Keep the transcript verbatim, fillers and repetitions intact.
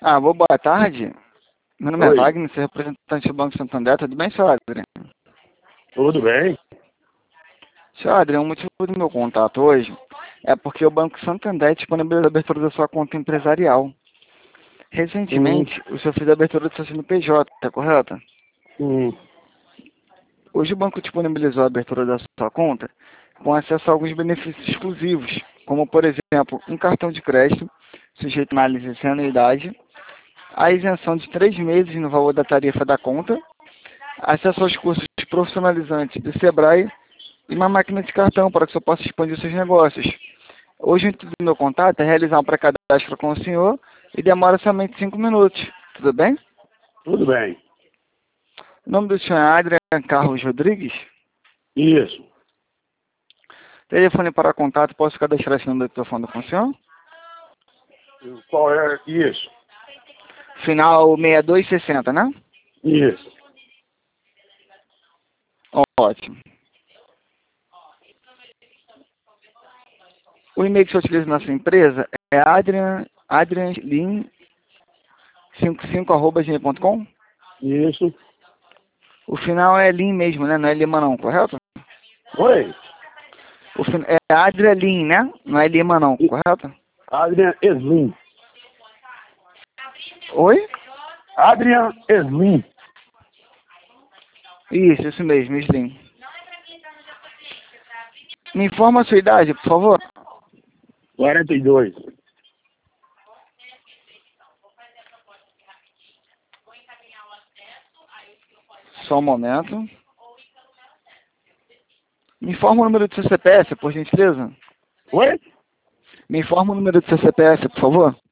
Ah, boa boa tarde. Meu nome é Oi, Wagner, sou representante do Banco Santander. Tudo bem, senhor Adriano? tudo bem? Senhor Adriano, o motivo do meu contato hoje é porque o Banco Santander disponibiliza a abertura da sua conta empresarial. Hum, Recentemente, o senhor fez a abertura do seu C N P J, tá correto? hum, Hoje o banco disponibilizou a abertura da sua conta com acesso a alguns benefícios exclusivos, como, por exemplo, um cartão de crédito sujeito a análise sem anuidade, a isenção de três meses no valor da tarifa da conta, acesso aos cursos profissionalizantes do Sebrae e uma máquina de cartão para que o senhor possa expandir seus negócios. Hoje o intuito do meu contato é realizar um pré-cadastro com o senhor e demora somente cinco minutos. Tudo bem? tudo bem. O nome do senhor é Adrian Carlos Rodrigues. Isso. Telefone para contato, posso cadastrar esse número de telefone com o senhor? Qual é? Isso. Final seis dois seis zero, né? Isso. Ótimo. O e-mail que você utiliza na sua empresa é adrian, adrianlin cinquenta e cinco arroba gmail ponto com? Isso. O final é Lin mesmo, né? Não é Lima não, correto? Oi, O fin... É Adrianlin, né? Não é Lima não, I- correto? Adrian Eslim. Oi? Adrian Eslim. Isso, isso mesmo, Slim. Me informa a sua idade, por favor. quarenta e dois. Só um momento. Me informa o número do seu C P F, por gentileza. Oi? Me informa o número do seu C P F, por favor.